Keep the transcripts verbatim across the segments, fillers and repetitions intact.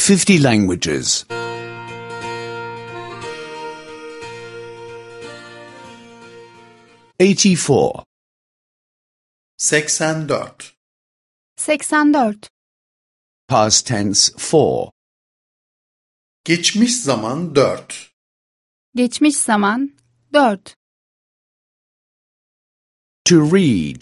fifty languages. eighty-four. seksen dört. seksen dört. Past tense four. Geçmiş zaman dört. Geçmiş zaman dört. To read.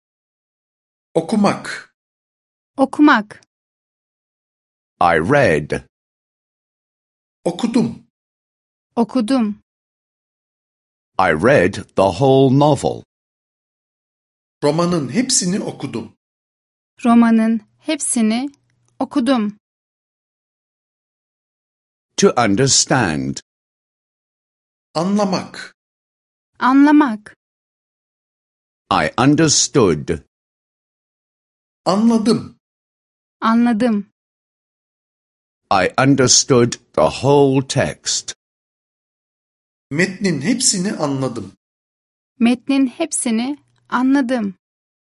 Okumak. Okumak. I read. Okudum. Okudum. I read the whole novel. Romanın hepsini okudum. Romanın hepsini okudum. To understand. Anlamak. Anlamak. I understood. Anladım. Anladım. I understood the whole text. Metnin hepsini anladım. Metnin hepsini anladım.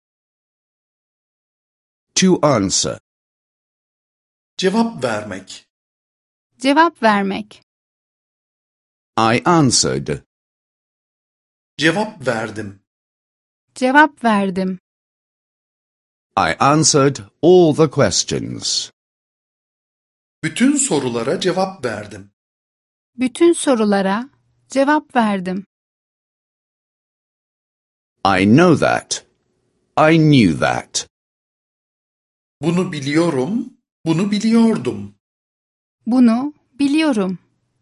To answer. Cevap vermek. Cevap vermek. I answered. Cevap verdim. Cevap verdim. I answered all the questions. Bütün sorulara cevap verdim. Bütün sorulara cevap verdim. I know that. I knew that. Bunu biliyorum, bunu biliyordum. Bunu biliyorum.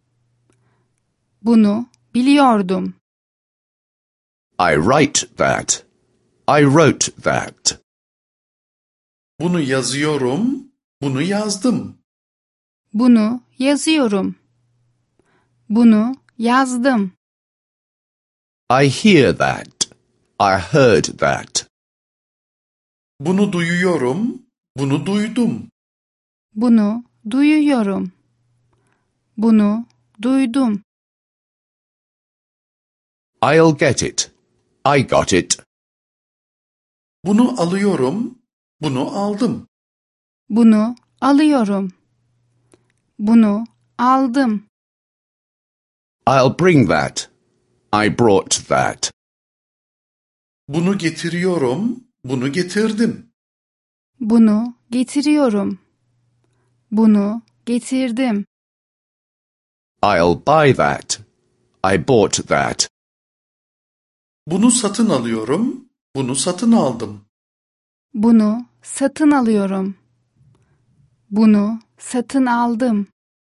Bunu biliyordum. I write that. I wrote that. Bunu yazıyorum, bunu yazdım. Bunu yazıyorum. Bunu yazdım. I hear that. I heard that. Bunu duyuyorum, bunu duydum. Bunu duyuyorum. Bunu duydum. I'll get it. I got it. Bunu alıyorum, bunu aldım. Bunu alıyorum. Bunu aldım. I'll bring that. I brought that. Bunu getiriyorum, bunu getirdim. Bunu getiriyorum. Bunu getirdim. I'll buy that. I bought that. Bunu satın alıyorum, bunu satın aldım. Bunu satın alıyorum. Bunu satın aldım.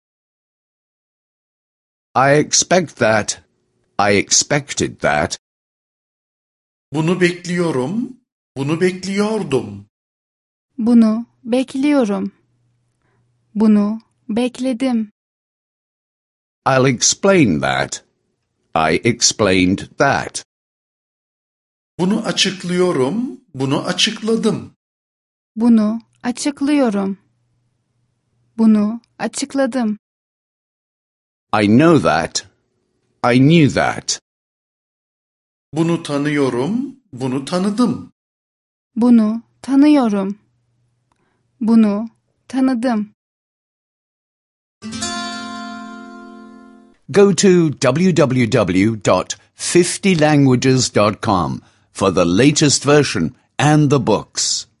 I expect that. I expected that. Bunu bekliyorum, bunu bekliyordum. Bunu bekliyorum. Bunu bekledim. I'll explain that. I explained that. Bunu açıklıyorum, bunu açıkladım. Bunu açıklıyorum. Bunu açıkladım. I know that. I knew that. Bunu tanıyorum, bunu tanıdım. Bunu tanıyorum. Bunu tanıdım. Go to w w w dot fifty languages dot com for the latest version and the books.